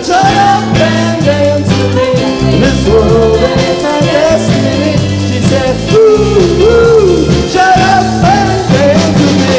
shut up and dance with me. This world ain't my destiny. She said, ooh, ooh, shut up and dance with me.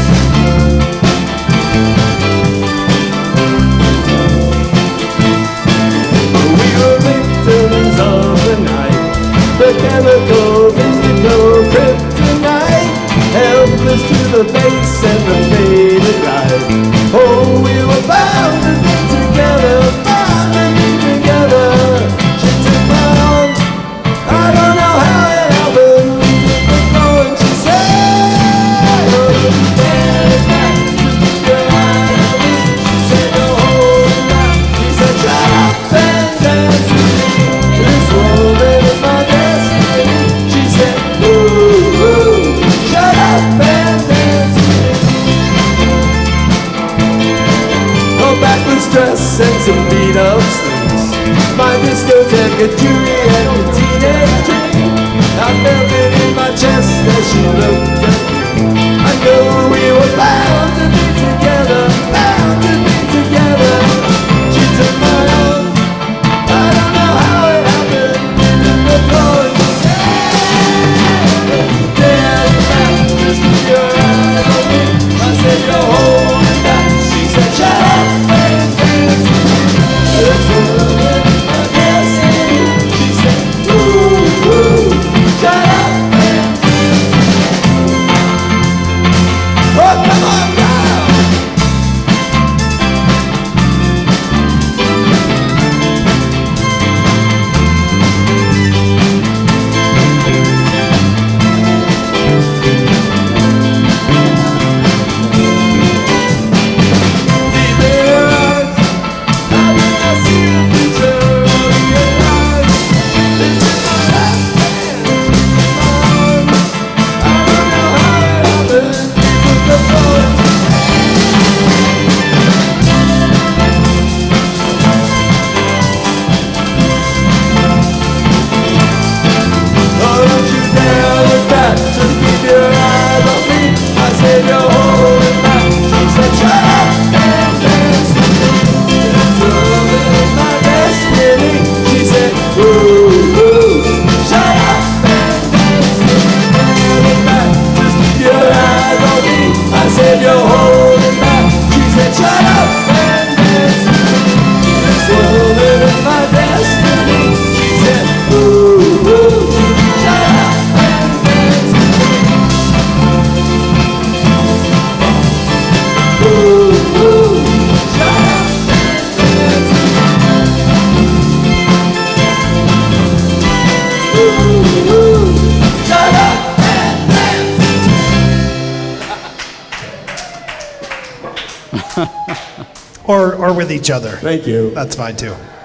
We were victims of the night, the chemicals in your kryptonite, helpless to the base and the faded light. Oh, we were bound to be together, bound to be together. She took my arm, I don't know how it happened. We took the floor and she said, oh, you can't back, just keep your eye on me. She said, don't hold it back. She said, shut up and dance with me. This world is my destiny. She said, ooh, ooh, shut up and dance with me. No backless dress and some beat-up sleeves, my discotheque, a Juliet, a teenage dream. I felt it in my chest as she looked at me. I knew we were bound to be together, bound to be together. She took my arm, I don't know how it happened. We took the floor and she said, dance back, just keep your eyes on me. I said, you're holding back. She said, shut up and dance with me. This world is my destiny. She said, ooh, ooh, shut up and dance with me. Oh, come on now. Deep in her eyes, how did I see the future of your life? This is my last chance, this is my arm. I don't know how it happened. We took the floor and she oh, don't you dare look back, just keep your eyes on me. I said you're holding back. She said shut up and dance with me. This world is my destiny. She said ooh, ooh, shut up and dance with me. Dare look back, just keep your eyes on me. I said you're holding back. She said shut up and dance with me. This world is my destiny. She said ooh, ooh, shut up and dance with me. Ooh, ooh, shut up and dance with me. Ooh, ooh, shut up and dance with me. Or with each other. Thank you. That's fine too.